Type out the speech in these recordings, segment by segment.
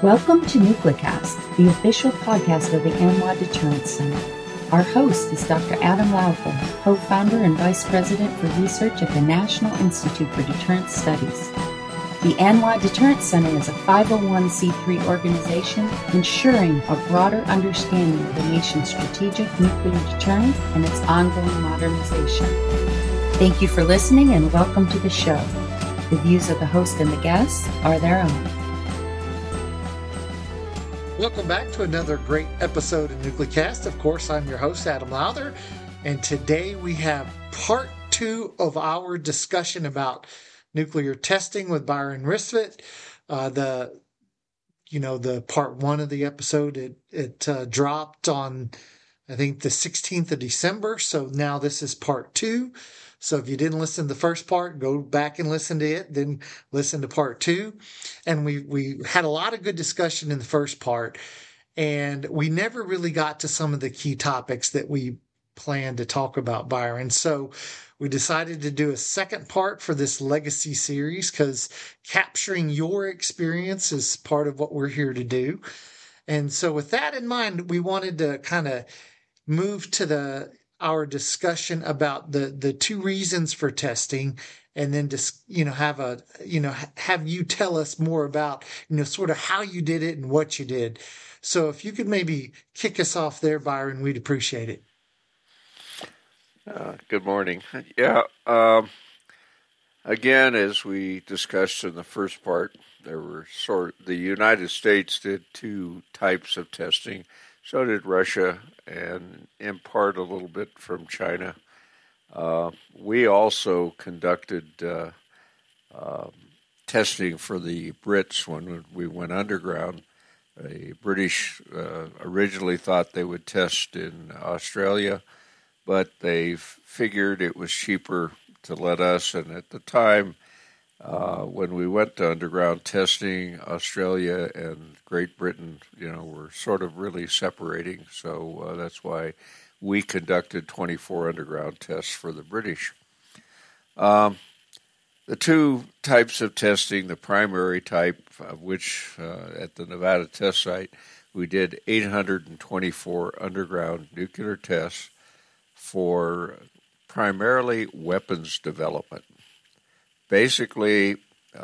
Welcome to Nuclecast, the official podcast of the ANWA Deterrence Center. Our host is Dr. Adam Lowtham, co-founder and vice president for research at the National Institute for Deterrence Studies. The ANWA Deterrence Center is a 501c3 organization ensuring a broader understanding of the nation's strategic nuclear deterrence and its ongoing modernization. Thank you for listening and welcome to the show. The views of the host and the guests are their own. Welcome back to another great episode of Nuclecast. Of course, I'm your host, Adam Lowther, and today we have part 2 of our discussion about nuclear testing with Byron Rissvit. The part 1 of the episode, it dropped on, I think, the 16th of December. So now this is part 2. So if you didn't listen to the first part, go back and listen to it, then listen to part 2. And we had a lot of good discussion in the first part, and we never really got to some of the key topics that we planned to talk about, Byron. So we decided to do a second part for this legacy series because capturing your experience is part of what we're here to do. And so with that in mind, we wanted to kind of move to our discussion about the 2 reasons for testing, and then just, have you tell us more about, sort of how you did it and what you did. So if you could maybe kick us off there, Byron, we'd appreciate it. Good morning. Yeah. Again, as we discussed in the first part, the United States did 2 types of testing. So did Russia, and in part a little bit from China. We also conducted testing for the Brits when we went underground. The British originally thought they would test in Australia, but they figured it was cheaper to let us. And at the time, when we went to underground testing, Australia and Great Britain, were sort of really separating. So that's why we conducted 24 underground tests for the British. The 2 types of testing, the primary type, of which at the Nevada test site, we did 824 underground nuclear tests for primarily weapons development. Basically,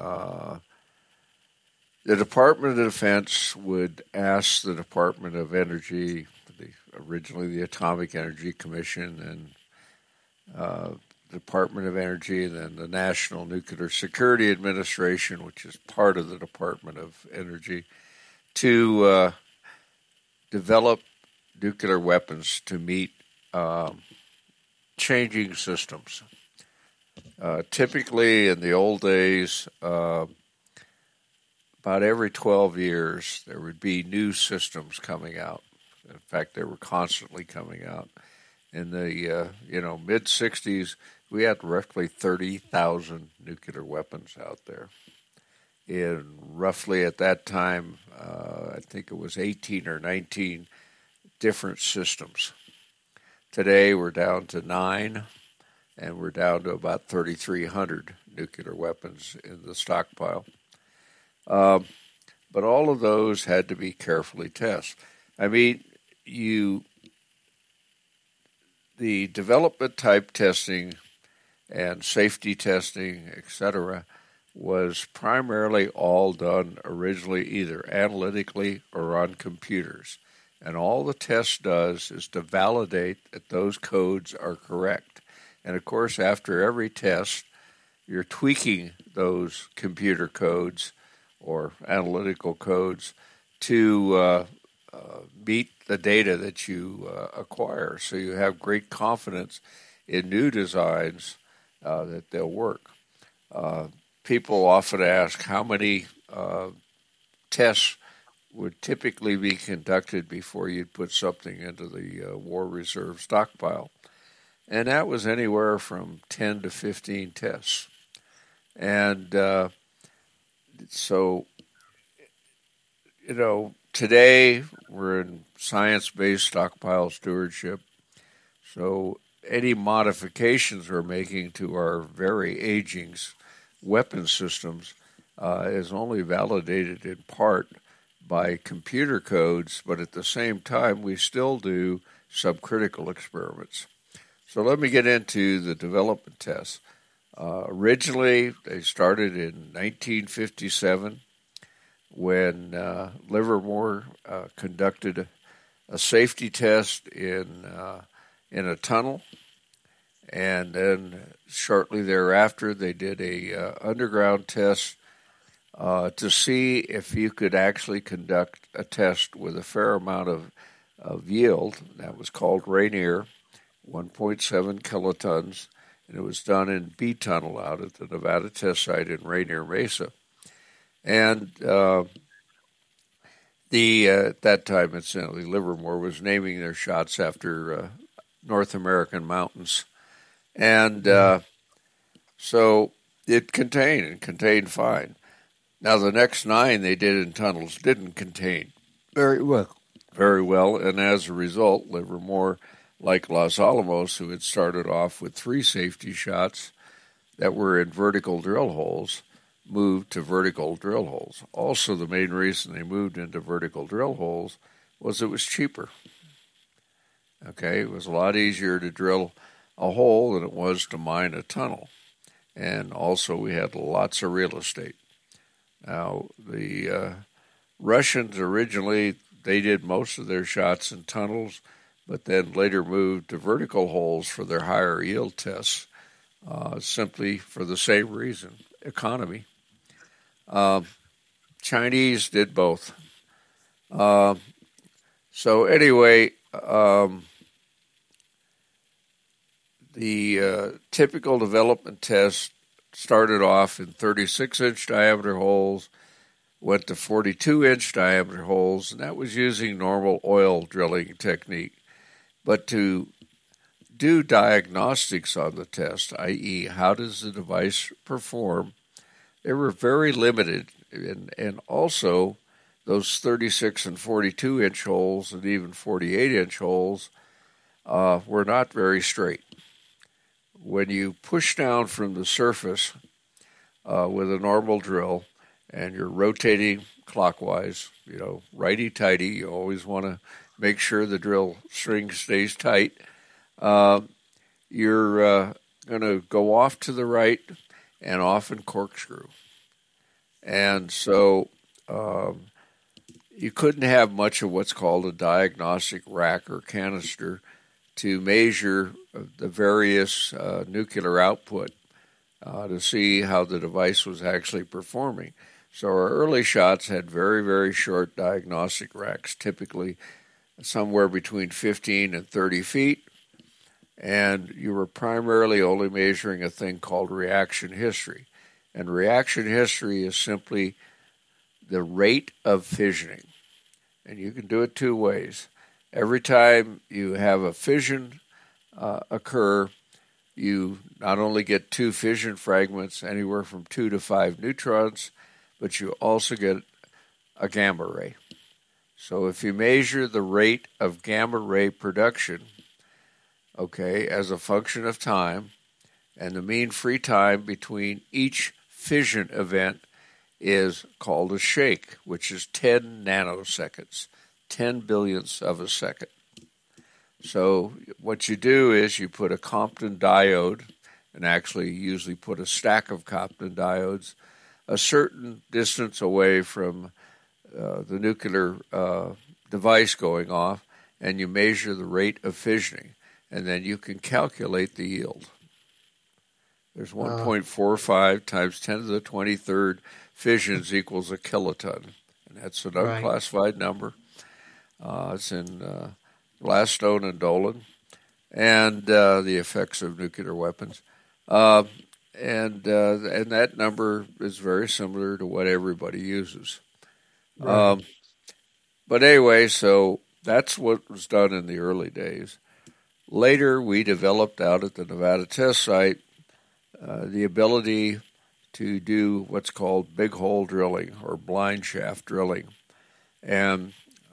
the Department of Defense would ask the Department of Energy, originally the Atomic Energy Commission, and Department of Energy, and then the National Nuclear Security Administration, which is part of the Department of Energy, to develop nuclear weapons to meet changing systems. Typically, in the old days, about every 12 years, there would be new systems coming out. In fact, they were constantly coming out. In the mid-'60s, we had roughly 30,000 nuclear weapons out there. And roughly at that time, I think it was 18 or 19 different systems. Today, we're down to 9. And we're down to about 3,300 nuclear weapons in the stockpile. But all of those had to be carefully tested. I mean, the development type testing and safety testing, etc., was primarily all done originally either analytically or on computers. And all the test does is to validate that those codes are correct. And, of course, after every test, you're tweaking those computer codes or analytical codes to meet the data that you acquire. So you have great confidence in new designs that they'll work. People often ask how many tests would typically be conducted before you'd put something into the War Reserve stockpile. And that was anywhere from 10 to 15 tests. And today we're in science-based stockpile stewardship. So any modifications we're making to our very aging weapon systems is only validated in part by computer codes, but at the same time, we still do subcritical experiments. So let me get into the development tests. Originally, they started in 1957 when Livermore conducted a safety test in a tunnel, and then shortly thereafter, they did a underground test to see if you could actually conduct a test with a fair amount of yield. That was called Rainier, 1.7 kilotons, and it was done in B Tunnel out at the Nevada test site in Rainier Mesa. And at that time, incidentally, Livermore was naming their shots after North American mountains. And so it contained fine. Now, the next 9 they did in tunnels didn't contain very well, and as a result, Livermore, like Los Alamos, who had started off with 3 safety shots that were in vertical drill holes, moved to vertical drill holes. Also, the main reason they moved into vertical drill holes was it was cheaper. Okay, it was a lot easier to drill a hole than it was to mine a tunnel. And also, we had lots of real estate. Now, the Russians originally, they did most of their shots in tunnels, but then later moved to vertical holes for their higher yield tests, simply for the same reason, economy. Chinese did both. So anyway, the typical development test started off in 36-inch diameter holes, went to 42-inch diameter holes, and that was using normal oil drilling technique. But to do diagnostics on the test, i.e., how does the device perform, they were very limited. And also, those 36 and 42-inch holes and even 48-inch holes were not very straight. When you push down from the surface with a normal drill and you're rotating clockwise, righty-tighty, you always want to make sure the drill string stays tight, you're going to go off to the right and often corkscrew. And so you couldn't have much of what's called a diagnostic rack or canister to measure the various nuclear output to see how the device was actually performing. So our early shots had very, very short diagnostic racks, typically somewhere between 15 and 30 feet, and you were primarily only measuring a thing called reaction history. And reaction history is simply the rate of fissioning. And you can do it 2 ways. Every time you have a fission occur, you not only get 2 fission fragments, anywhere from 2 to 5 neutrons, but you also get a gamma ray. So if you measure the rate of gamma ray production, as a function of time, and the mean free time between each fission event is called a shake, which is 10 nanoseconds, 10 billionths of a second. So what you do is you put a Compton diode, and actually usually put a stack of Compton diodes a certain distance away from the nuclear device going off, and you measure the rate of fissioning, and then you can calculate the yield. There's 1.45 times 10 to the 23rd fissions equals a kiloton, and that's an unclassified number. It's in Gladstone and Dolan, and the effects of nuclear weapons. And that number is very similar to what everybody uses. Right. But anyway, so that's what was done in the early days. Later, we developed out at the Nevada test site the ability to do what's called big hole drilling or blind shaft drilling. And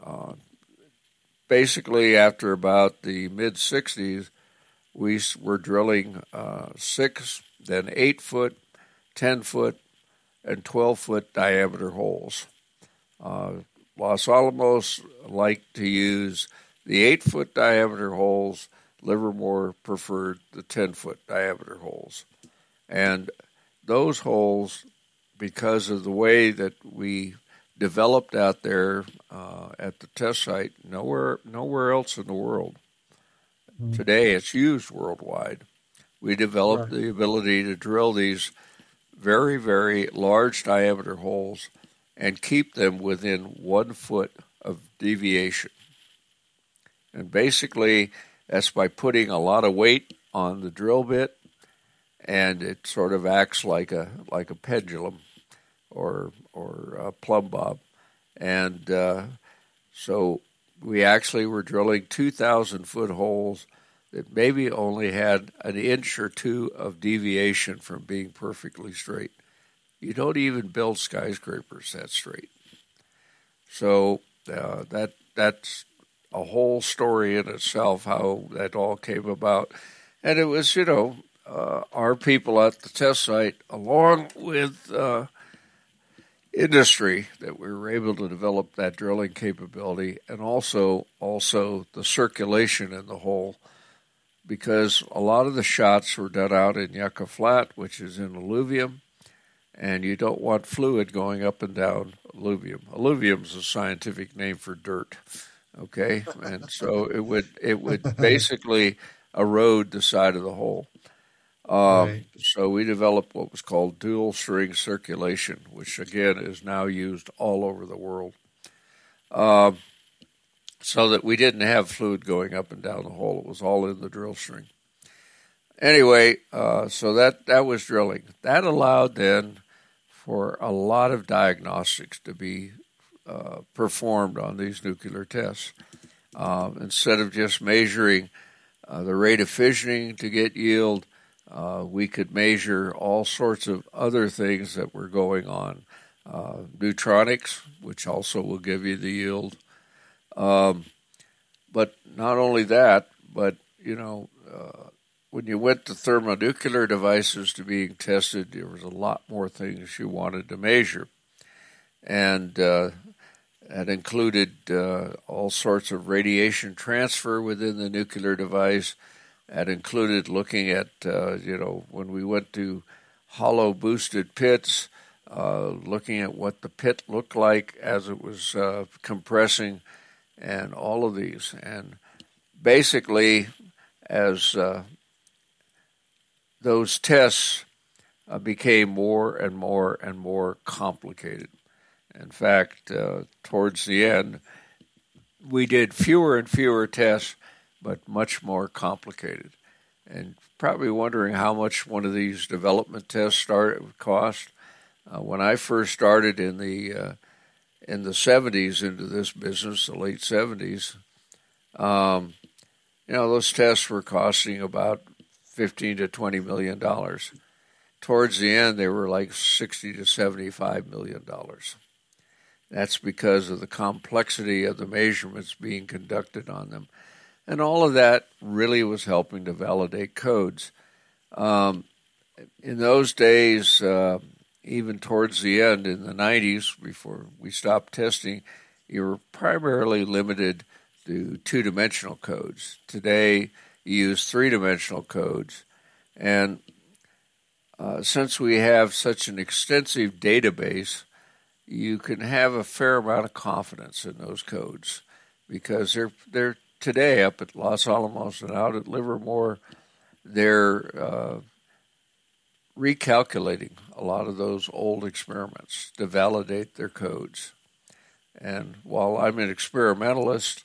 basically, after about the mid-60s, we were drilling 6, then 8-foot, 10-foot, and 12-foot diameter holes. Los Alamos liked to use the 8-foot diameter holes. Livermore preferred the 10-foot diameter holes. And those holes, because of the way that we developed out there at the test site, nowhere else in the world. Today it's used worldwide. We developed the ability to drill these very, very large diameter holes and keep them within 1 foot of deviation. And basically, that's by putting a lot of weight on the drill bit, and it sort of acts like a pendulum or a plumb bob. And so we actually were drilling 2,000-foot holes that maybe only had an inch or two of deviation from being perfectly straight. You don't even build skyscrapers that straight. So that's a whole story in itself, how that all came about. And it was, our people at the test site, along with industry, that we were able to develop that drilling capability, and also the circulation in the hole, because a lot of the shots were done out in Yucca Flat, which is in alluvium, and you don't want fluid going up and down alluvium. Alluvium is a scientific name for dirt, okay? And so it would basically erode the side of the hole. So we developed what was called dual string circulation, which again is now used all over the world, so that we didn't have fluid going up and down the hole. It was all in the drill string. Anyway, so that was drilling. That allowed then for a lot of diagnostics to be performed on these nuclear tests. Instead of just measuring the rate of fissioning to get yield, we could measure all sorts of other things that were going on. Neutronics, which also will give you the yield. But not only that, but, when you went to thermonuclear devices to being tested, there was a lot more things you wanted to measure. And that included all sorts of radiation transfer within the nuclear device. That included looking at, when we went to hollow boosted pits, looking at what the pit looked like as it was compressing, and all of these. And basically, as those tests became more and more and more complicated. In fact, towards the end, we did fewer and fewer tests, but much more complicated. And probably wondering how much one of these development tests would cost. When I first started in the 70s into this business, the late 70s, those tests were costing about $15 to $20 million. Towards the end, they were like $60 to $75 million. That's because of the complexity of the measurements being conducted on them. And all of that really was helping to validate codes. In those days, even towards the end, in the 90s, before we stopped testing, you were primarily limited to two-dimensional codes. Today, you use three-dimensional codes. And since we have such an extensive database, you can have a fair amount of confidence in those codes, because they're today up at Los Alamos and out at Livermore, they're recalculating a lot of those old experiments to validate their codes. And while I'm an experimentalist,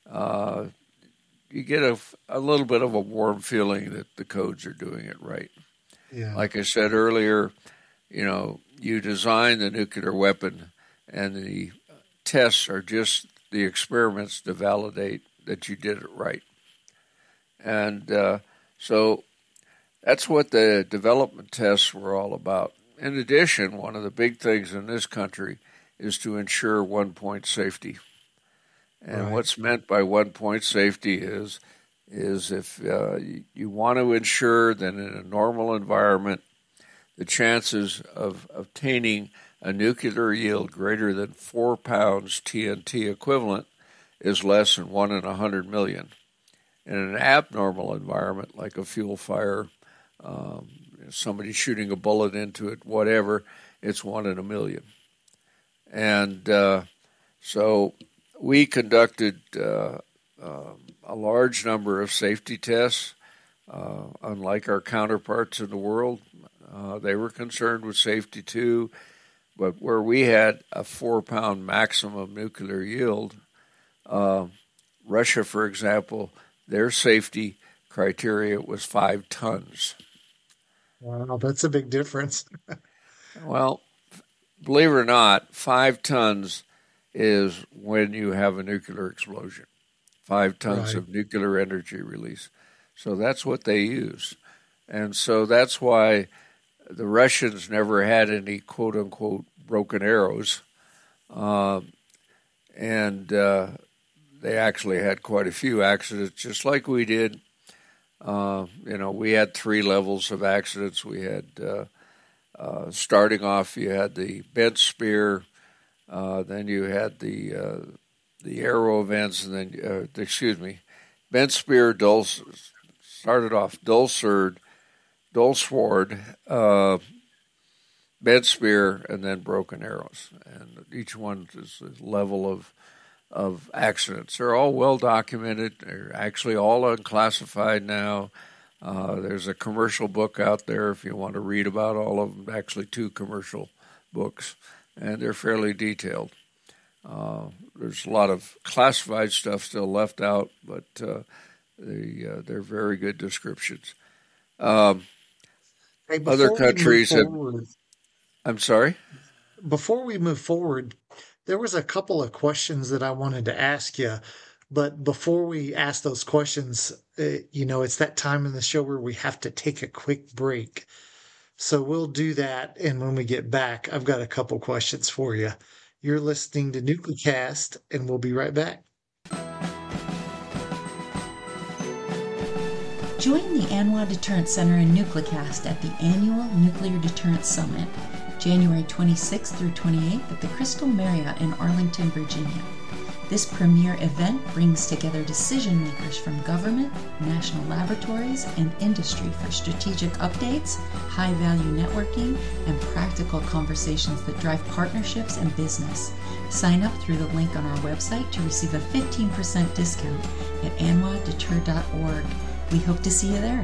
you get a little bit of a warm feeling that the codes are doing it right. Yeah. Like I said earlier, you design the nuclear weapon, and the tests are just the experiments to validate that you did it right. And so that's what the development tests were all about. In addition, one of the big things in this country is to ensure one-point safety. And what's meant by one-point safety is if you want to ensure that in a normal environment, the chances of obtaining a nuclear yield greater than 4 pounds TNT equivalent is less than 1 in 100 million. In an abnormal environment, like a fuel fire, somebody shooting a bullet into it, whatever, it's 1 in a million. And so we conducted a large number of safety tests. Unlike our counterparts in the world, they were concerned with safety too. But where we had a 4-pound maximum nuclear yield, Russia, for example, their safety criteria was 5 tons. Wow, that's a big difference. Well, believe it or not, 5 tons is when you have a nuclear explosion. 5 tons of nuclear energy release. So that's what they use. And so that's why the Russians never had any quote-unquote broken arrows. They actually had quite a few accidents, just like we did. We had 3 levels of accidents. We had, starting off, you had the bent spear, then you had the arrow events, and then, bent spear, started off Dulsword, bent spear, and then broken arrows. And each one is a level of accidents. They're all well documented. They're actually all unclassified now. There's a commercial book out there if you want to read about all of them, actually 2 commercial books, and they're fairly detailed. There's a lot of classified stuff still left out, but they're very good descriptions. Other countries have... I'm sorry? Before we move forward, there was a couple of questions that I wanted to ask you, but before we ask those questions, it's that time in the show where we have to take a quick break. So we'll do that, and when we get back, I've got a couple questions for you. You're listening to NucleCast, and we'll be right back. Join the ANWA Deterrence Center in NucleCast at the annual Nuclear Deterrence Summit, January 26th through 28th at the Crystal Marriott in Arlington, Virginia. This premier event brings together decision makers from government, national laboratories, and industry for strategic updates, high-value networking, and practical conversations that drive partnerships and business. Sign up through the link on our website to receive a 15% discount at anwadeter.org. We hope to see you there.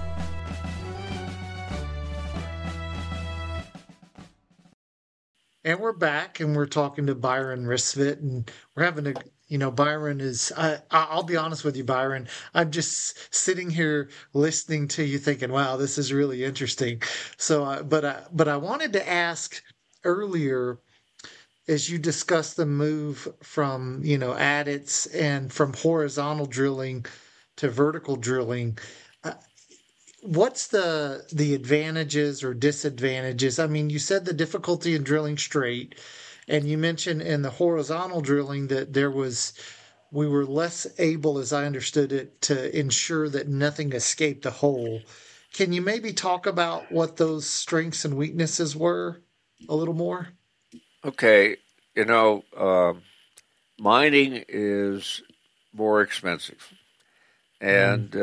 And we're back, and we're talking to Byron Risvet, and we're having Byron is, I'll be honest with you, Byron, I'm just sitting here listening to you thinking, wow, this is really interesting. So, but I wanted to ask earlier, as you discussed the move from, adits and from horizontal drilling to vertical drilling, what's the advantages or disadvantages? I mean, you said the difficulty in drilling straight, and you mentioned in the horizontal drilling that we were less able, as I understood it, to ensure that nothing escaped the hole. Can you maybe talk about what those strengths and weaknesses were a little more? Okay. Mining is more expensive. And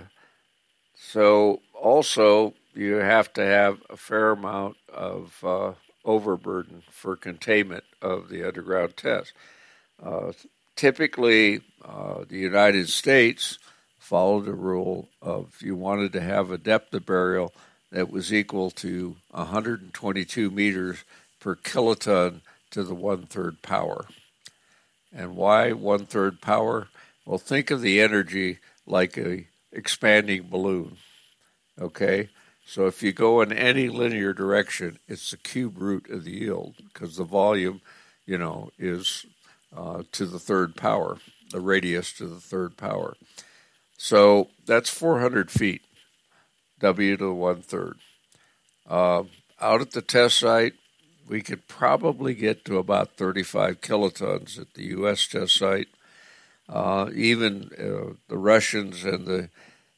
so also you have to have a fair amount of overburden for containment of the underground test. Typically, the United States followed the rule of you wanted to have a depth of burial that was equal to 122 meters per kiloton to the 1/3 power. And why 1/3 power? Well, think of the energy like a expanding balloon, okay? So if you go in any linear direction, it's the cube root of the yield because the volume, is to the 3rd power, the radius to the 3rd power. So that's 400 feet, W to the 1/3. Out at the test site, we could probably get to about 35 kilotons at the U.S. test site. Even the Russians and the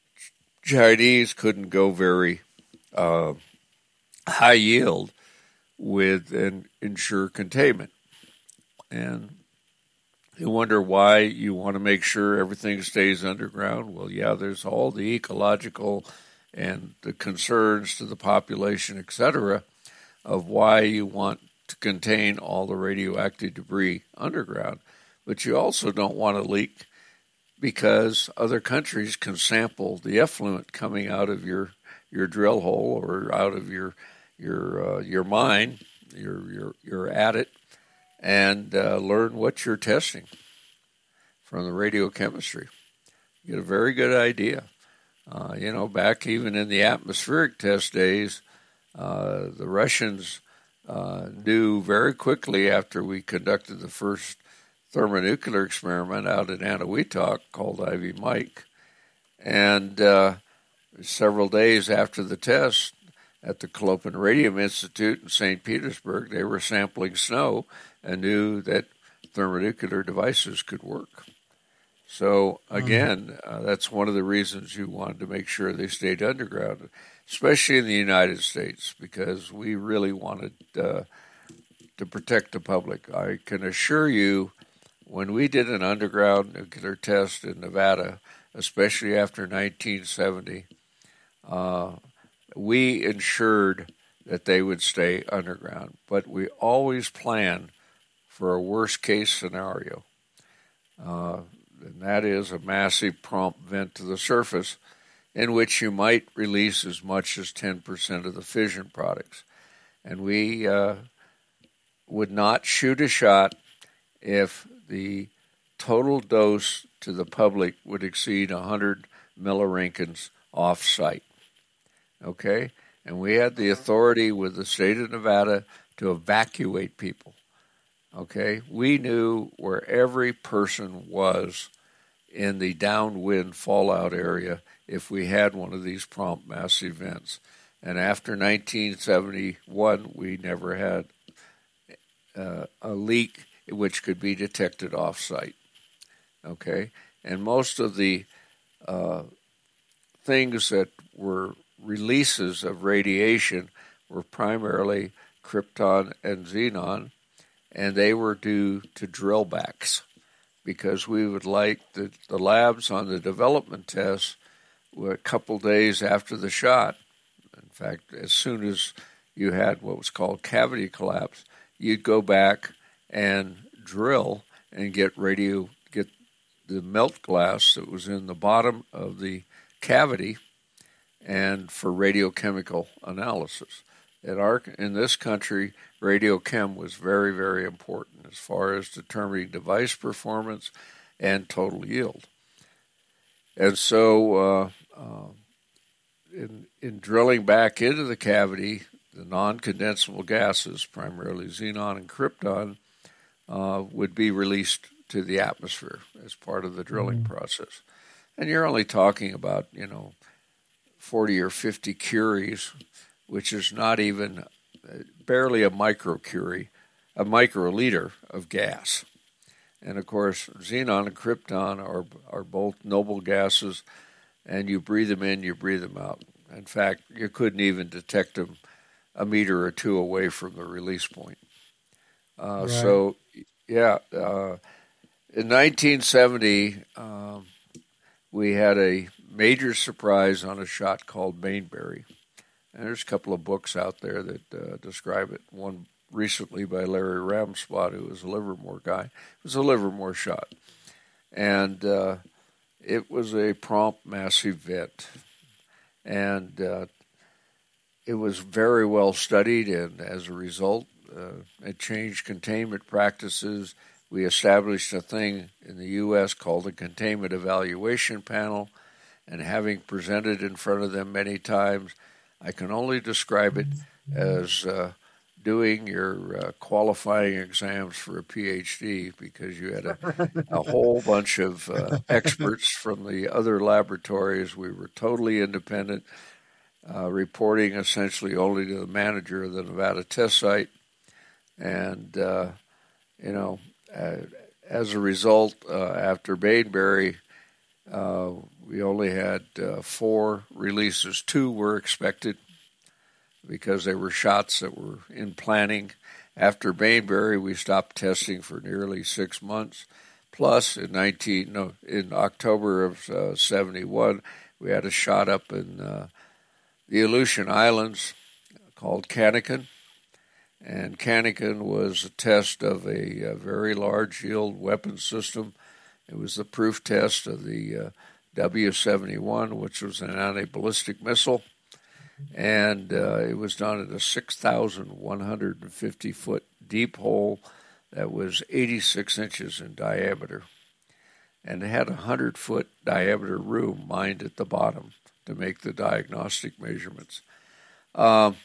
Chinese couldn't go very high yield with and ensure containment. And you wonder why you want to make sure everything stays underground. Well, yeah, there's all the ecological and the concerns to the population, etc., of why you want to contain all the radioactive debris underground. But you also don't want to leak because other countries can sample the effluent coming out of your drill hole or out of your mine, your adit, and learn what you're testing from the radiochemistry. You get a very good idea. Back even in the atmospheric test days, the Russians knew very quickly after we conducted the first thermonuclear experiment out at Eniwetok called Ivy Mike. And several days after the test at the Kolopin Radium Institute in St. Petersburg, they were sampling snow and knew that thermonuclear devices could work. So, again, that's one of the reasons you wanted to make sure they stayed underground, especially in the United States, because we really wanted to protect the public. I can assure you, when we did an underground nuclear test in Nevada, especially after 1970, we ensured that they would stay underground. But we always planned for a worst-case scenario. And that is a massive prompt vent to the surface in which you might release as much as 10% of the fission products. And we would not shoot a shot if the total dose to the public would exceed 100 milliroentgens off-site. Okay? And we had the authority with the state of Nevada to evacuate people. Okay? We knew where every person was in the downwind fallout area if we had one of these prompt mass events. And after 1971, we never had a leak which could be detected off-site. Okay? And most of the things that were releases of radiation were primarily krypton and xenon, and they were due to drillbacks, because we would like the labs on the development tests were a couple days after the shot. In fact, as soon as you had what was called cavity collapse, you'd go back and drill and get the melt glass that was in the bottom of the cavity and for radiochemical analysis. In this country, radiochem was very, very important as far as determining device performance and total yield. And so in drilling back into the cavity, the non-condensable gases, primarily xenon and krypton, would be released to the atmosphere as part of the drilling process. And you're only talking about, 40 or 50 curies, which is not even barely a microliter of gas. And of course, xenon and krypton are both noble gases, and you breathe them in, you breathe them out. In fact, you couldn't even detect them a meter or two away from the release point. Right. So, yeah, in 1970, we had a major surprise on a shot called Bainbury. And there's a couple of books out there that describe it. One recently by Larry Ramspot, who was a Livermore guy. It was a Livermore shot. And it was a prompt mass event. And it was very well studied, and as a result, it changed containment practices. We established a thing in the U.S. called the Containment Evaluation Panel, and having presented in front of them many times, I can only describe it as doing your qualifying exams for a PhD, because you had a whole bunch of experts from the other laboratories. We were totally independent, reporting essentially only to the manager of the Nevada test site. And, as a result, after Bainbury, we only had 4 releases. 2 were expected. because they were shots that were in planning. After Bainbury, we stopped testing for nearly 6 months. Plus, in October of 71, we had a shot up in the Aleutian Islands called Cannikin. And Cannikin was a test of a very large yield weapon system. It was the proof test of the W-71, which was an anti-ballistic missile. And it was done at a 6,150-foot deep hole that was 86 inches in diameter. And it had a 100-foot diameter room mined at the bottom to make the diagnostic measurements. And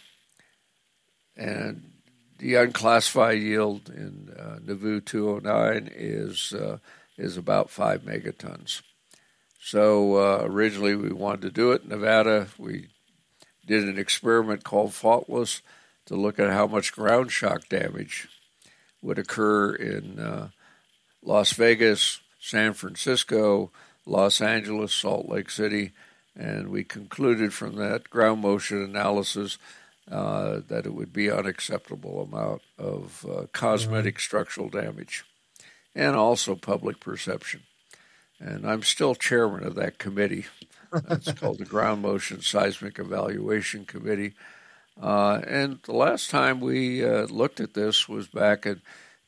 the unclassified yield in Nauvoo 209 is about 5 megatons. So originally we wanted to do it in Nevada. We did an experiment called Faultless to look at how much ground shock damage would occur in Las Vegas, San Francisco, Los Angeles, Salt Lake City, and we concluded from that ground motion analysis that it would be an unacceptable amount of cosmetic structural damage and also public perception. And I'm still chairman of that committee. It's called the Ground Motion Seismic Evaluation Committee. And the last time we looked at this was back in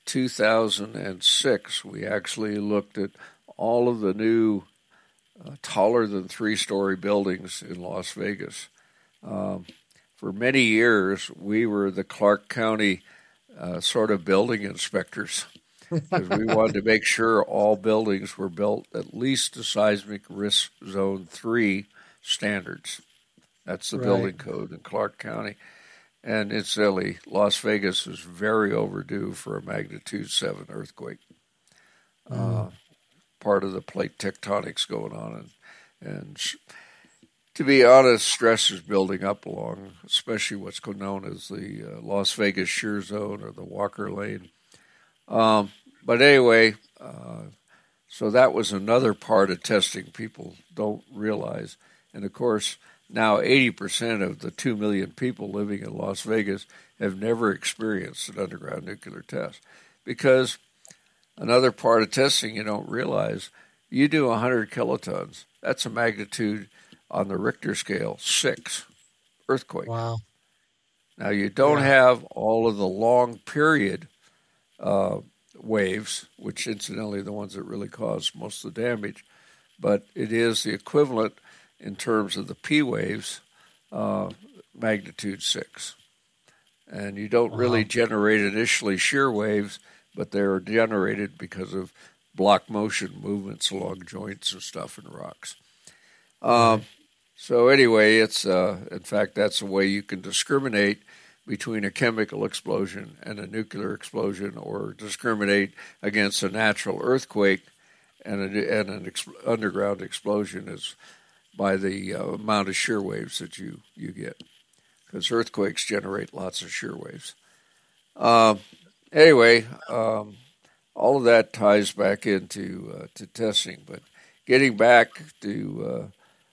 2006. We actually looked at all of the new taller than 3-story buildings in Las Vegas. For many years, we were the Clark County sort of building inspectors because we wanted to make sure all buildings were built at least to seismic risk zone 3 standards. That's the building code in Clark County. And incidentally, Las Vegas is very overdue for a magnitude 7 earthquake. Part of the plate tectonics going on. And to be honest, stress is building up along, especially what's known as the Las Vegas shear zone or the Walker Lane. But anyway, so that was another part of testing people don't realize. And of course, now 80% of the 2 million people living in Las Vegas have never experienced an underground nuclear test. Because another part of testing you don't realize, you do 100 kilotons, that's a magnitude on the Richter scale 6 earthquake. Wow. Now you don't have all of the long period waves, which incidentally are the ones that really cause most of the damage, but it is the equivalent in terms of the P waves, magnitude 6. And you don't really generate initially shear waves, but they're generated because of block motion movements along joints and stuff in rocks. So anyway, it's in fact, that's a way you can discriminate between a chemical explosion and a nuclear explosion, or discriminate against a natural earthquake and an underground explosion is by the amount of shear waves that you get, because earthquakes generate lots of shear waves. Anyway, all of that ties back into to testing, but getting back to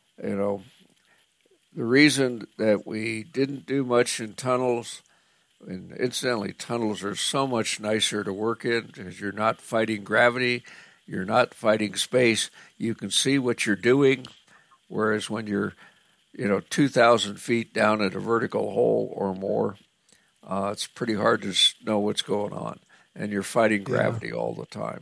the reason that we didn't do much in tunnels, and incidentally, tunnels are so much nicer to work in because you're not fighting gravity, you're not fighting space, you can see what you're doing, whereas when you're 2,000 feet down at a vertical hole or more, it's pretty hard to know what's going on, and you're fighting gravity all the time.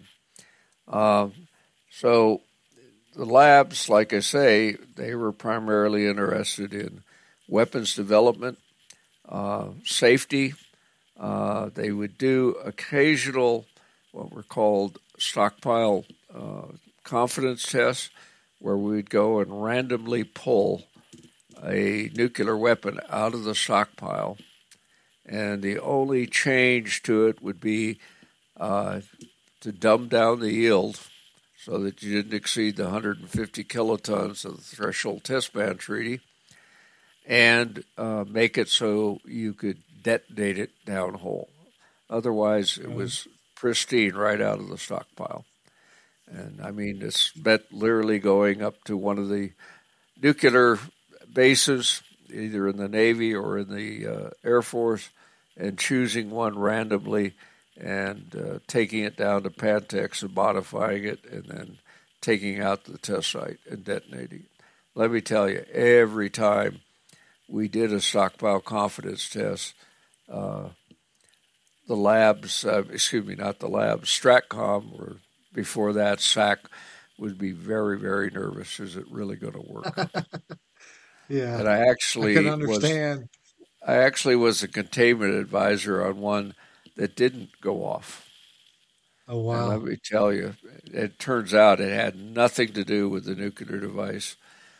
So the labs, like I say, they were primarily interested in weapons development, safety. They would do occasional, what were called stockpile confidence tests, where we'd go and randomly pull a nuclear weapon out of the stockpile. And the only change to it would be to dumb down the yield so that you didn't exceed the 150 kilotons of the Threshold Test Ban Treaty, and make it so you could detonate it downhole. Otherwise, it was pristine right out of the stockpile. And I mean, it's literally going up to one of the nuclear bases either in the Navy or in the Air Force, and choosing one randomly and taking it down to Pantex and modifying it, and then taking out the test site and detonating it. Let me tell you, every time we did a stockpile confidence test, the labs, not the labs, STRATCOM, or before that, SAC, would be very, very nervous. Is it really going to work? Yeah, And I can understand. was a containment advisor on one that didn't go off. Oh, And wow. let me tell you, it turns out it had nothing to do with the nuclear device.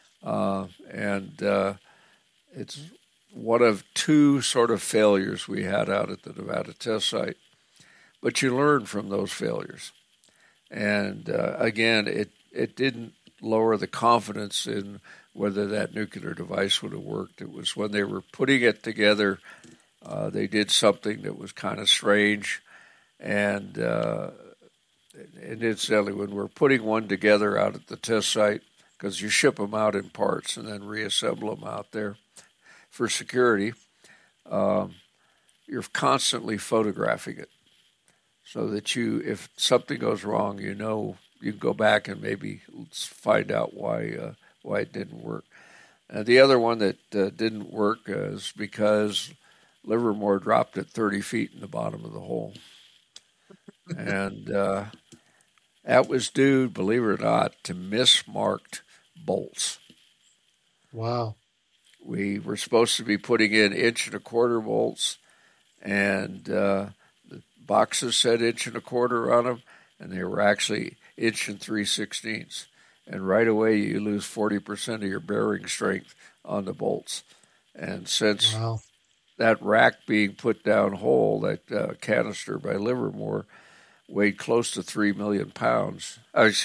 It's one of two sort of failures we had out at the Nevada test site. But you learn from those failures. And again, it didn't lower the confidence in whether that nuclear device would have worked. It was when they were putting it together, they did something that was kind of strange. And incidentally, when we're putting one together out at the test site, because you ship them out in parts and then reassemble them out there for security, you're constantly photographing it so that if something goes wrong, you can go back and maybe find out why it didn't work. The other one that didn't work is because Livermore dropped it 30 feet in the bottom of the hole. And that was due, believe it or not, to mismarked bolts. Wow. We were supposed to be putting in 1 1/4 bolts, and the boxes said 1 1/4 on them, and they were actually 1 3/16. And right away you lose 40% of your bearing strength on the bolts. And since that rack being put down whole, that canister by Livermore, weighed close to 3 million pounds.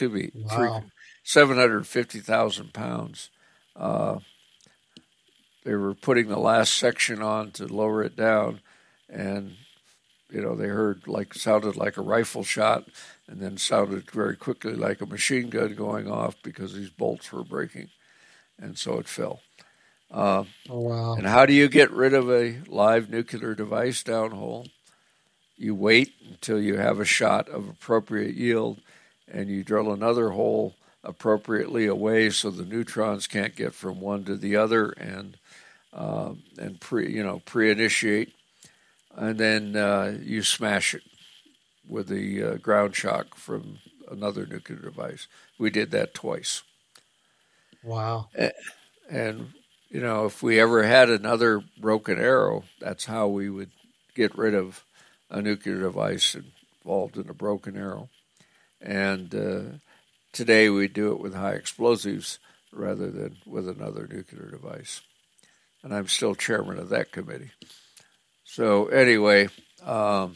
750,000 pounds. They were putting the last section on to lower it down, and they heard sounded like a rifle shot, and then sounded very quickly like a machine gun going off because these bolts were breaking, and so it fell. Oh, wow. And how do you get rid of a live nuclear device downhole? You wait until you have a shot of appropriate yield, and you drill another hole appropriately away so the neutrons can't get from one to the other, and pre-initiate, and then you smash it with the ground shock from another nuclear device. We did that twice. Wow. And if we ever had another broken arrow, that's how we would get rid of a nuclear device involved in a broken arrow. And today we do it with high explosives rather than with another nuclear device. And I'm still chairman of that committee. So anyway, all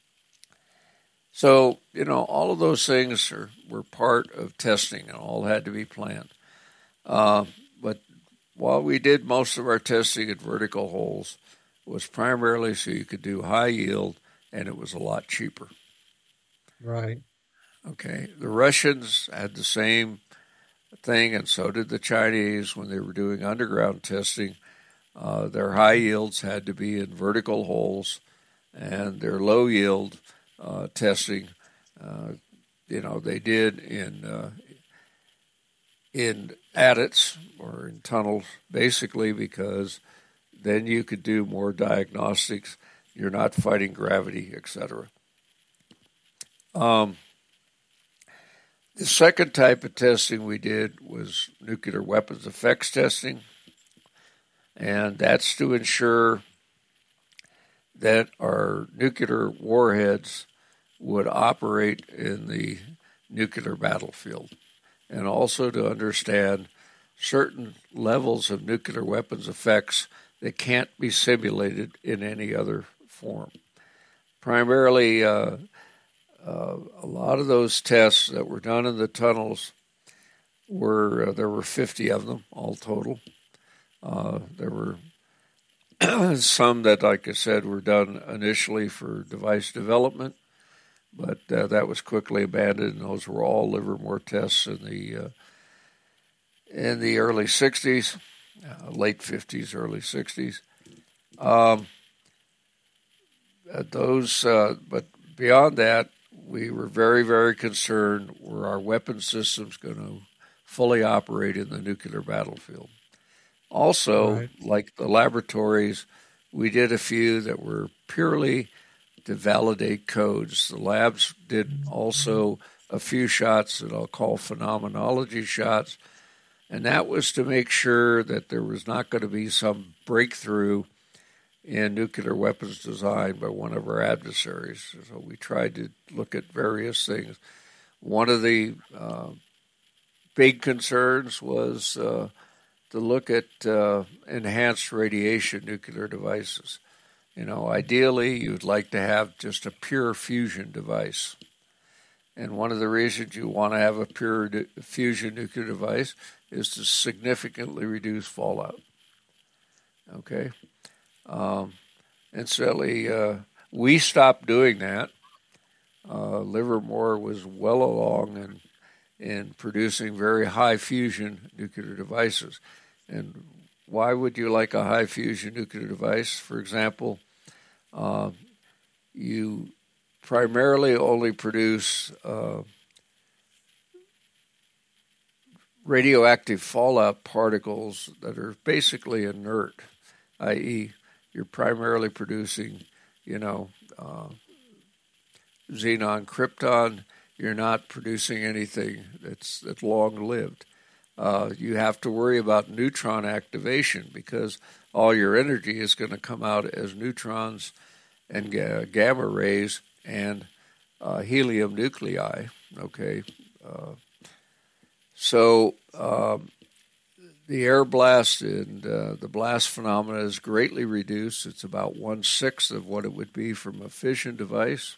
of those things were part of testing and all had to be planned. But while we did most of our testing at vertical holes, was primarily so you could do high yield, and it was a lot cheaper. Right. Okay. The Russians had the same thing, and so did the Chinese when they were doing underground testing. Their high yields had to be in vertical holes, and their low yield testing, they did in adits or in tunnels, basically because then you could do more diagnostics. You're not fighting gravity, etc. The second type of testing we did was nuclear weapons effects testing, and that's to ensure that our nuclear warheads would operate in the nuclear battlefield, and also to understand certain levels of nuclear weapons effects that can't be simulated in any other form. Primarily, a lot of those tests that were done in the tunnels there were 50 of them all total. There were some that, like I said, were done initially for device development, but that was quickly abandoned, and those were all Livermore tests in the early 60s. late 50s, early 60s. But beyond that, we were very, very concerned were our weapon systems going to fully operate in the nuclear battlefield. Also, like the laboratories, we did a few that were purely to validate codes. The labs did also a few shots that I'll call phenomenology shots, and that was to make sure that there was not going to be some breakthrough in nuclear weapons design by one of our adversaries. So we tried to look at various things. One of the big concerns was to look at enhanced radiation nuclear devices. Ideally, you'd like to have just a pure fusion device. And one of the reasons you want to have a pure fusion nuclear device is to significantly reduce fallout. Okay? Incidentally, we stopped doing that. Livermore was well along in producing very high fusion nuclear devices. And why would you like a high fusion nuclear device? For example, you primarily only produce radioactive fallout particles that are basically inert, i.e., you're primarily producing, xenon krypton. You're not producing anything that's long-lived. You have to worry about neutron activation because all your energy is going to come out as neutrons and gamma rays and helium nuclei. Okay, so the air blast and the blast phenomena is greatly reduced. It's about 1/6 of what it would be from a fission device.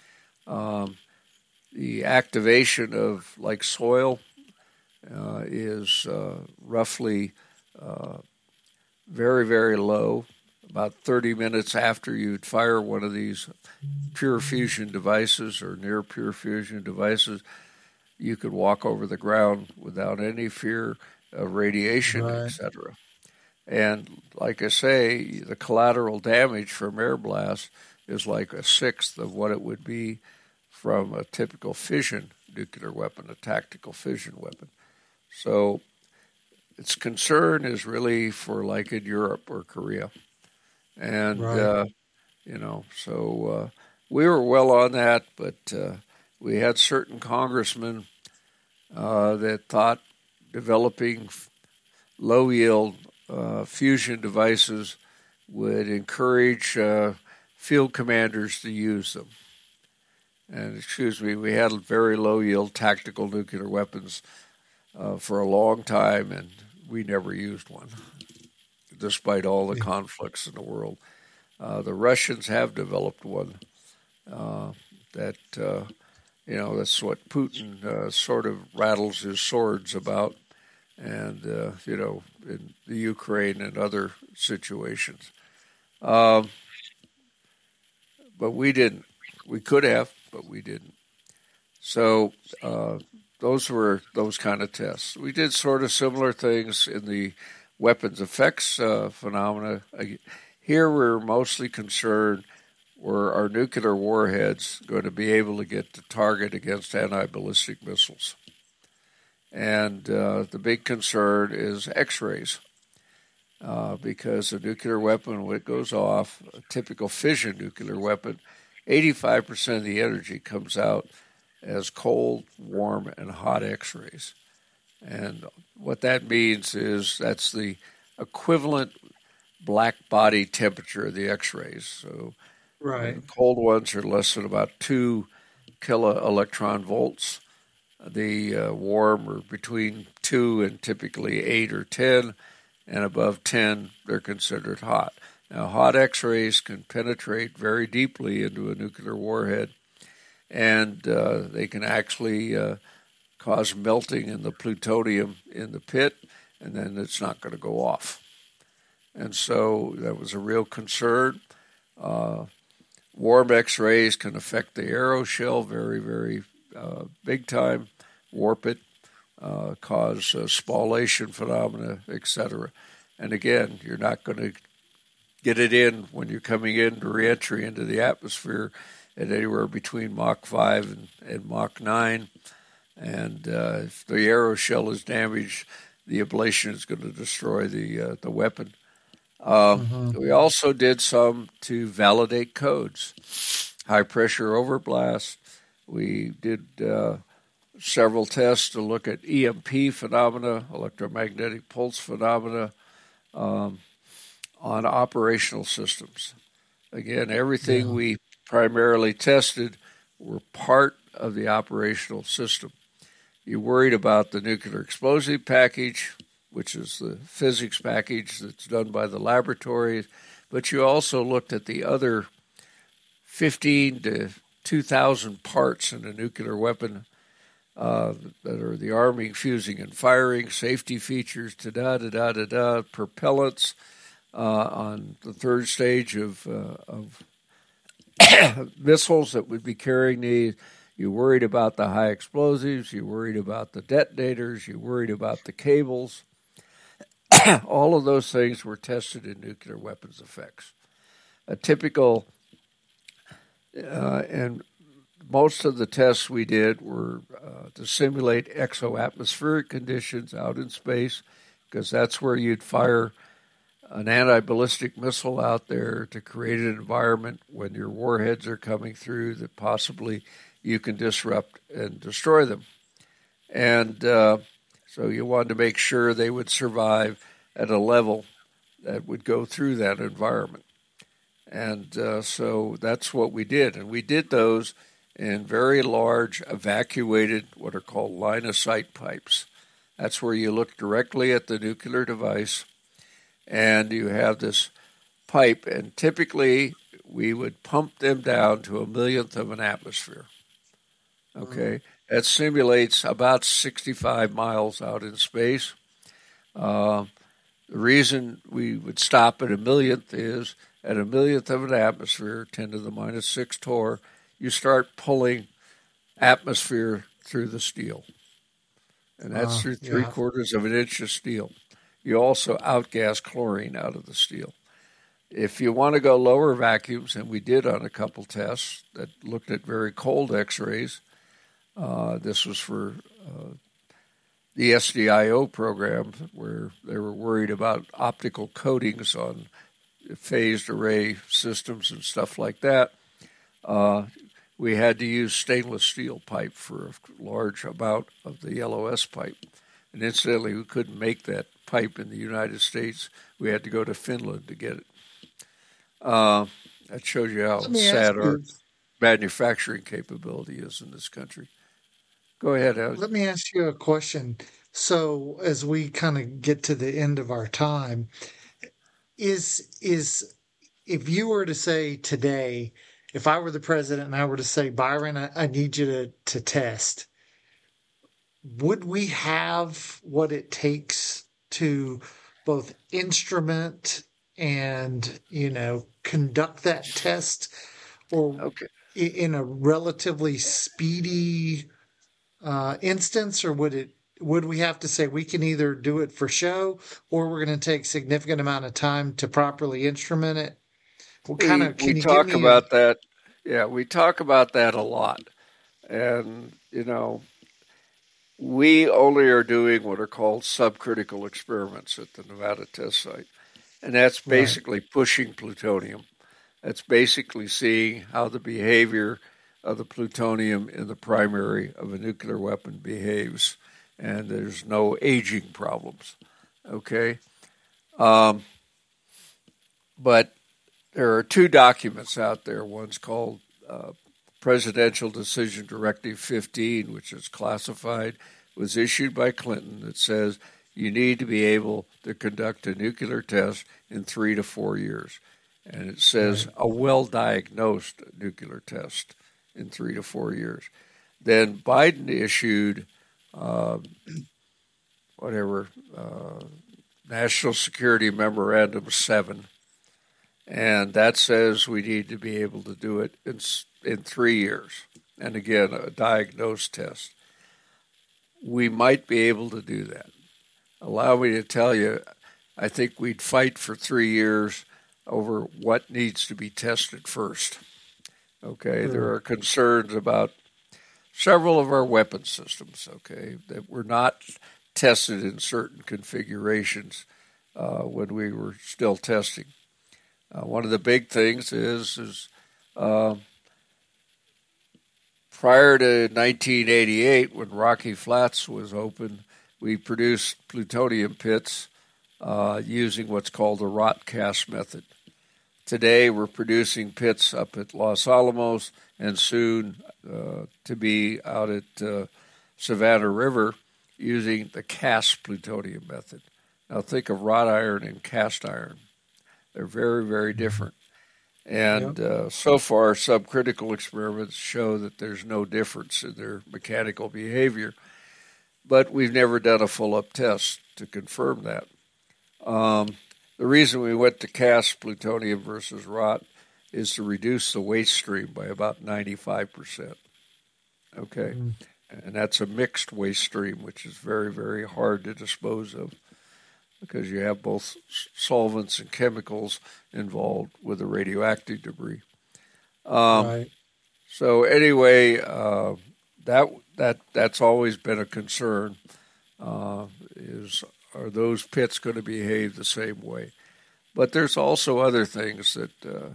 The activation of like soil is roughly very, very low. About 30 minutes after you'd fire one of these pure fusion devices or near pure fusion devices, you could walk over the ground without any fear of radiation, etc. And like I say, the collateral damage from air blast is like 1/6 of what it would be from a typical fission nuclear weapon, a tactical fission weapon. So its concern is really for like in Europe or Korea. And, so we were well on that, but we had certain congressmen that thought developing low-yield fusion devices would encourage field commanders to use them. And, we had very low-yield tactical nuclear weapons for a long time, and we never used one, despite all the conflicts in the world. The Russians have developed one that, that's what Putin sort of rattles his swords about, and, in the Ukraine and other situations. But we didn't. We could have, but we didn't. So those were those kind of tests. We did sort of similar things in the weapons effects phenomena. Here we're mostly concerned were our nuclear warheads going to be able to get to target against anti-ballistic missiles. And the big concern is X-rays. Because a nuclear weapon, when it goes off, a typical fission nuclear weapon, 85% of the energy comes out as cold, warm, and hot X-rays. And what that means is that's the equivalent black body temperature of the X-rays. So the cold ones are less than about 2 kiloelectron volts. The warm are between 2 and typically 8 or 10, and above 10, they're considered hot. Now, hot X-rays can penetrate very deeply into a nuclear warhead, and they can actually cause melting in the plutonium in the pit, and then it's not going to go off. And so that was a real concern. Warm X-rays can affect the aeroshell very, very big time, warp it, cause spallation phenomena, etc. And again, you're not going to get it in when you're coming in to reentry into the atmosphere at anywhere between Mach 5 and Mach 9. And if the aeroshell is damaged, the ablation is going to destroy the weapon. We also did some to validate codes. High pressure overblast. We did several tests to look at EMP phenomena, electromagnetic pulse phenomena, on operational systems. Again, everything we primarily tested were part of the operational system. You worried about the nuclear explosive package, which is the physics package that's done by the laboratories, but you also looked at the other 15 to 2,000 parts in a nuclear weapon that are the arming, fusing, and firing, safety features, propellants on the third stage of missiles that would be carrying these. You worried about the high explosives. You worried about the detonators. You worried about the cables. All of those things were tested in nuclear weapons effects. A typical, and most of the tests we did were to simulate exoatmospheric conditions out in space, because that's where you'd fire an anti-ballistic missile out there to create an environment when your warheads are coming through that possibly you can disrupt and destroy them. And so you wanted to make sure they would survive at a level that would go through that environment. And so that's what we did. And we did those in very large evacuated, what are called line-of-sight pipes. That's where you look directly at the nuclear device, and you have this pipe, and typically we would pump them down to 1/1,000,000th of an atmosphere. Okay, that simulates about 65 miles out in space. The reason we would stop at 1/1,000,000th is at 1/1,000,000th of an atmosphere, 10 to the minus 6 torr, you start pulling atmosphere through the steel. And that's through 3/4 of an inch of steel. You also outgas chlorine out of the steel. If you want to go lower vacuums, and we did on a couple tests that looked at very cold X-rays, this was for the SDIO program, where they were worried about optical coatings on phased array systems and stuff like that. We had to use stainless steel pipe for a large amount of the LOS pipe. And incidentally, we couldn't make that pipe in the United States. We had to go to Finland to get it. That shows you how sad our manufacturing capability is in this country. Go ahead, Alex. Let me ask you a question. So as we kind of get to the end of our time, is if you were to say today, if I were the president and I were to say, Byron, I need you to test, would we have what it takes to both instrument and, conduct that test, or in a relatively speedy instance, or would we have to say we can either do it for show, or we're going to take significant amount of time to properly instrument it? We talk about that. Yeah, we talk about that a lot. And, we only are doing what are called subcritical experiments at the Nevada test site. And that's basically pushing plutonium. That's basically seeing how the behavior of the plutonium in the primary of a nuclear weapon behaves. And there's no aging problems. Okay? But there are two documents out there. One's called Presidential Decision Directive 15, which is classified, was issued by Clinton, that says you need to be able to conduct a nuclear test in 3 to 4 years. And it says a well-diagnosed nuclear test in 3 to 4 years. Then Biden issued National Security Memorandum 7, and that says we need to be able to do it in 3 years. And again, a diagnosed test. We might be able to do that. Allow me to tell you, I think we'd fight for 3 years over what needs to be tested first. Okay, there are concerns about several of our weapon systems, okay, that were not tested in certain configurations when we were still testing. One of the big things is prior to 1988, when Rocky Flats was open, we produced plutonium pits using what's called the rot cast method. Today, we're producing pits up at Los Alamos and soon to be out at Savannah River using the cast plutonium method. Now, think of wrought iron and cast iron. They're very, very different. And so far, subcritical experiments show that there's no difference in their mechanical behavior, but we've never done a full-up test to confirm that. The reason we went to cast plutonium versus rot is to reduce the waste stream by about 95%. Okay? And that's a mixed waste stream, which is very, very hard to dispose of because you have both solvents and chemicals involved with the radioactive debris. Right. So anyway, that's always been a concern. Are those pits going to behave the same way? But there's also other things that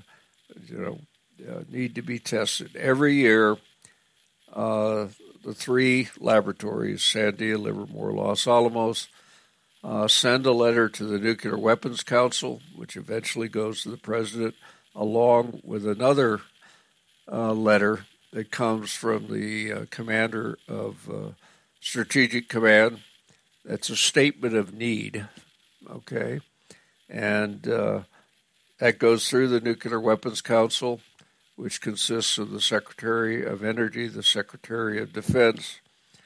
need to be tested every year. The 3 laboratories, Sandia, Livermore, Los Alamos, send a letter to the Nuclear Weapons Council, which eventually goes to the president, along with another letter that comes from the commander of Strategic Command. That's a statement of need, okay? And that goes through the Nuclear Weapons Council, which consists of the Secretary of Energy, the Secretary of Defense,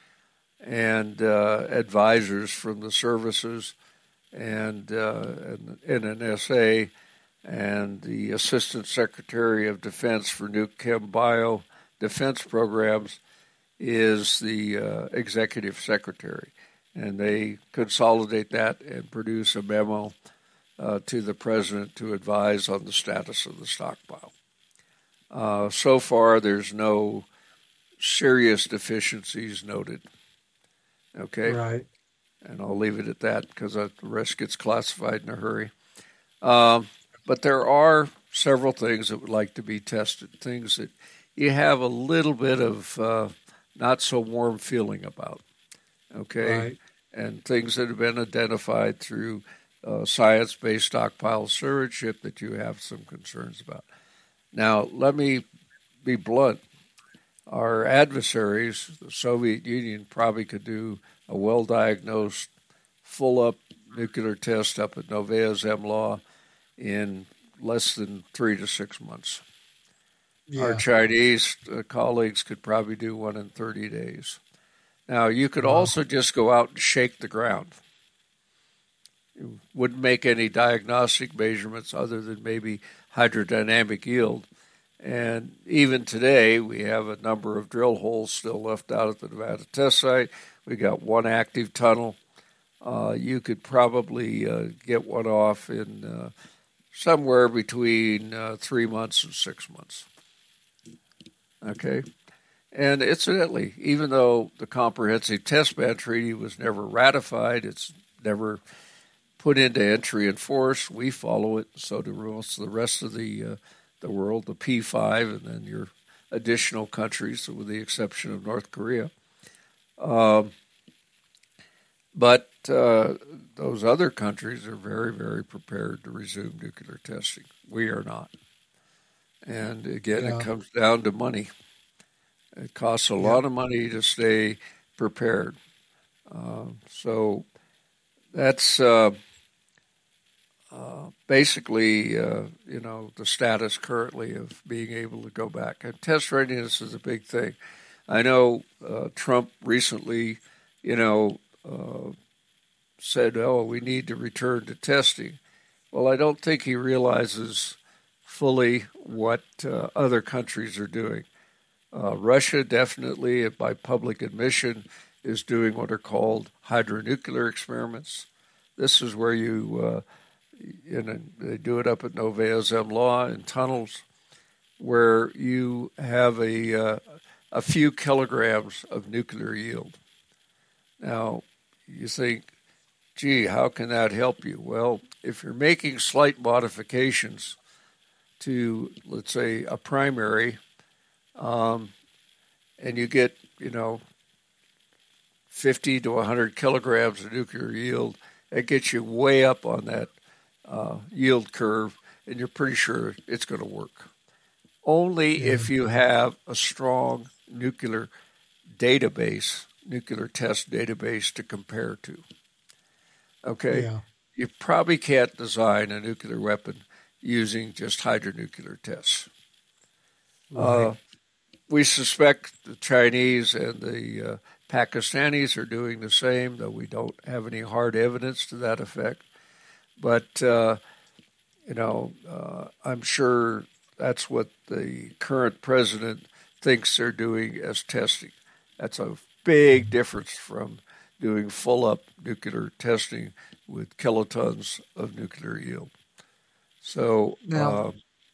and advisors from the services and NNSA, and the Assistant Secretary of Defense for Nuke Chem Bio Defense Programs is the Executive Secretary. And they consolidate that and produce a memo to the President to advise on the status of the stockpile. So far, there's no serious deficiencies noted. Okay? Right. And I'll leave it at that because the rest gets classified in a hurry. But there are several things that would like to be tested, things that you have a little bit of not so warm feeling about. Okay? Right. And things that have been identified through science-based stockpile stewardship that you have some concerns about. Now, let me be blunt. Our adversaries, the Soviet Union, probably could do a well-diagnosed, full-up nuclear test up at Novaya Zemlya in less than 3 to 6 months. Yeah. Our Chinese colleagues could probably do one in 30 days. Now, you could also just go out and shake the ground. You wouldn't make any diagnostic measurements other than maybe hydrodynamic yield. And even today, we have a number of drill holes still left out at the Nevada test site. We got one active tunnel. You could probably get one off in somewhere between 3 months and 6 months. Okay? And incidentally, even though the Comprehensive Test Ban Treaty was never ratified, it's never put into entry and force, we follow it. So do most of the rest of the world, the P5, and then your additional countries, with the exception of North Korea. But those other countries are very, very prepared to resume nuclear testing. We are not. And again, It comes down to money. It costs a lot of money to stay prepared. So that's basically, the status currently of being able to go back. And test readiness is a big thing. I know Trump recently, said, we need to return to testing. Well, I don't think he realizes fully what other countries are doing. Russia definitely, by public admission, is doing what are called hydronuclear experiments. This is where they do it up at Novaya Zemlya in tunnels, where you have a few kilograms of nuclear yield. Now, you think, gee, how can that help you? Well, if you're making slight modifications to, let's say, a primary, and you get, 50 to 100 kilograms of nuclear yield, that gets you way up on that yield curve, and you're pretty sure it's going to work. Only if you have a strong nuclear test database to compare to. Okay? Yeah. You probably can't design a nuclear weapon using just hydronuclear tests. Right. We suspect the Chinese and the Pakistanis are doing the same, though we don't have any hard evidence to that effect. But, I'm sure that's what the current president thinks they're doing as testing. That's a big difference from doing full-up nuclear testing with kilotons of nuclear yield. So, Now,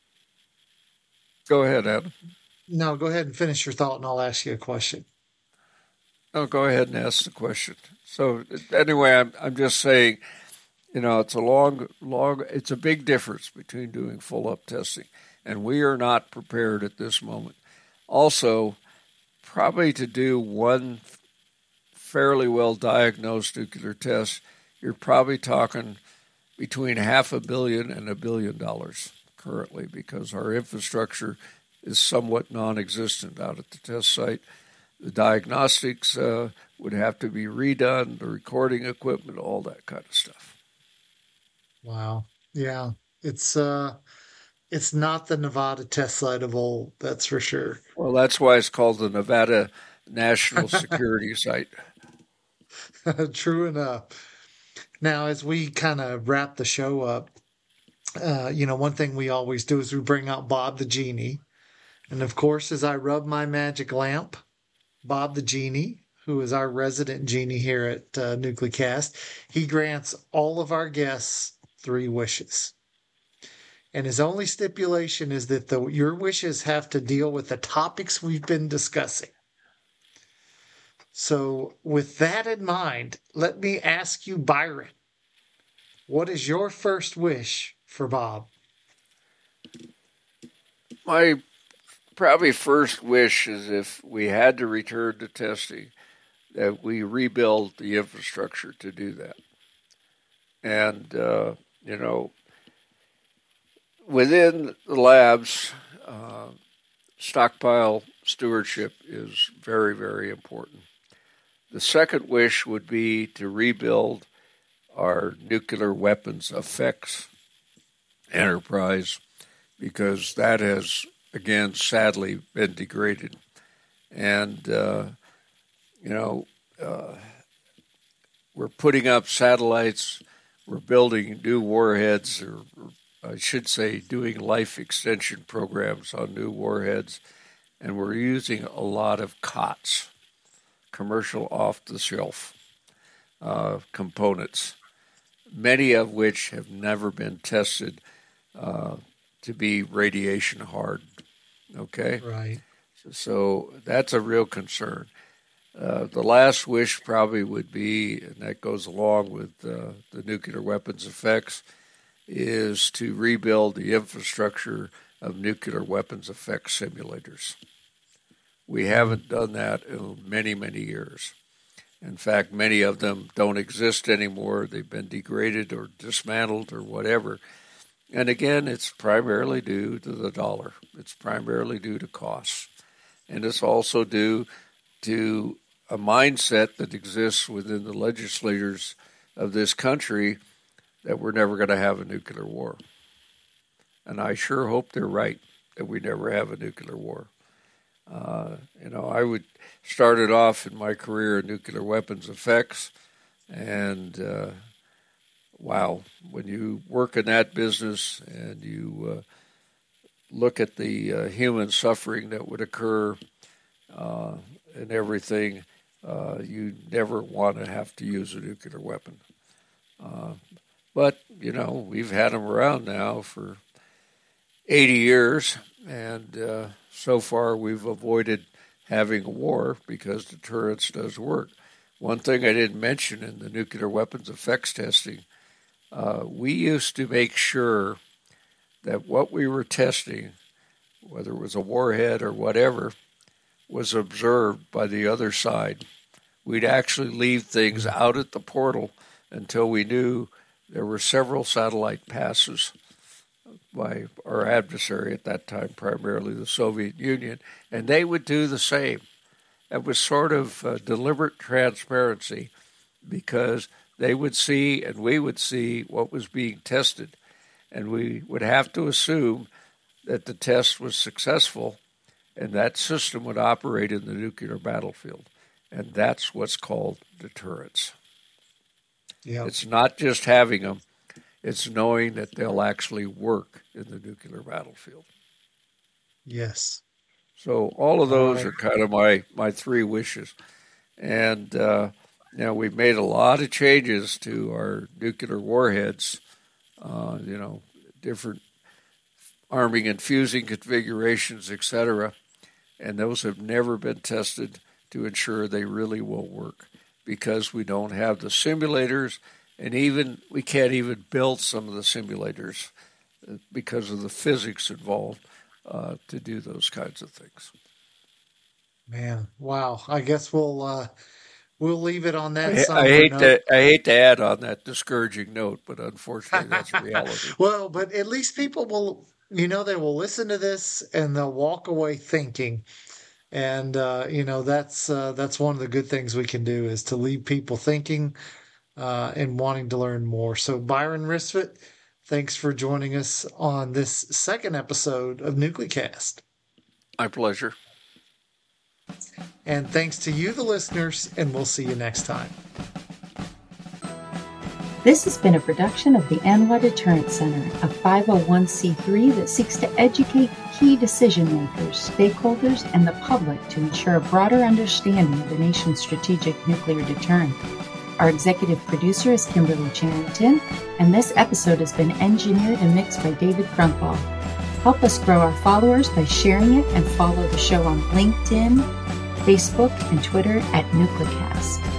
go ahead, Adam. no, go ahead and finish your thought, and I'll ask you a question. No, go ahead and ask the question. So, anyway, I'm just saying, it's it's a big difference between doing full-up testing, and we are not prepared at this moment. Also, probably to do one fairly well-diagnosed nuclear test, you're probably talking between $500 million and $1 billion currently, because our infrastructure is somewhat non-existent out at the test site. The diagnostics would have to be redone, the recording equipment, all that kind of stuff. Wow. Yeah. It's not the Nevada test site of old, that's for sure. Well, that's why it's called the Nevada National Security Site. True enough. Now, as we kind of wrap the show up, one thing we always do is we bring out Bob the Genie. And of course, as I rub my magic lamp, Bob the Genie, who is our resident genie here at Nuclecast, he grants all of our guests 3 wishes. And his only stipulation is that your wishes have to deal with the topics we've been discussing. So, with that in mind, let me ask you, Byron, what is your first wish for Bob? My probably first wish is, if we had to return to testing, that we rebuild the infrastructure to do that. And, within the labs, stockpile stewardship is very, very important. The second wish would be to rebuild our nuclear weapons effects enterprise, because that has, again, sadly been degraded. And, we're putting up satellites, we're building new warheads, or I should say doing life extension programs on new warheads, and we're using a lot of COTS, commercial off-the-shelf components, many of which have never been tested to be radiation hardened. Okay? Right. So that's a real concern. The last wish probably would be, and that goes along with the nuclear weapons effects, is to rebuild the infrastructure of nuclear weapons effects simulators. We haven't done that in many, many years. In fact, many of them don't exist anymore. They've been degraded or dismantled or whatever. And again, it's primarily due to the dollar. It's primarily due to costs. And it's also due to a mindset that exists within the legislators of this country that we're never going to have a nuclear war. And I sure hope they're right, that we never have a nuclear war. I would started off in my career in nuclear weapons effects, and wow, when you work in that business and you look at the human suffering that would occur and everything, you never want to have to use a nuclear weapon. But, we've had them around now for 80 years, and so far we've avoided having a war because deterrence does work. One thing I didn't mention in the nuclear weapons effects testing, we used to make sure that what we were testing, whether it was a warhead or whatever, was observed by the other side. We'd actually leave things out at the portal until we knew there were several satellite passes by our adversary at that time, primarily the Soviet Union, and they would do the same. It was sort of deliberate transparency because they would see and we would see what was being tested, and we would have to assume that the test was successful and that system would operate in the nuclear battlefield. And that's what's called deterrence. Yep. It's not just having them, it's knowing that they'll actually work in the nuclear battlefield. Yes. So all of those are kind of my three wishes. And, we've made a lot of changes to our nuclear warheads, different arming and fusing configurations, etc. And those have never been tested to ensure they really will work because we don't have the simulators, and we can't even build some of the simulators because of the physics involved to do those kinds of things. Man, wow! I guess we'll leave it on that. I hate to add on that discouraging note, but unfortunately, that's reality. Well, but at least people will, they will listen to this and they'll walk away thinking. And that's one of the good things we can do is to leave people thinking and wanting to learn more. So Byron Risfit, thanks for joining us on this second episode of NucleCast. My pleasure. And thanks to you, the listeners, and we'll see you next time. This has been a production of the ANWA Deterrence Center, a 501c3 that seeks to educate key decision makers, stakeholders, and the public to ensure a broader understanding of the nation's strategic nuclear deterrent. Our executive producer is Kimberly Charrington, and this episode has been engineered and mixed by David Crumpall. Help us grow our followers by sharing it and follow the show on LinkedIn, Facebook, and Twitter at NucleCast.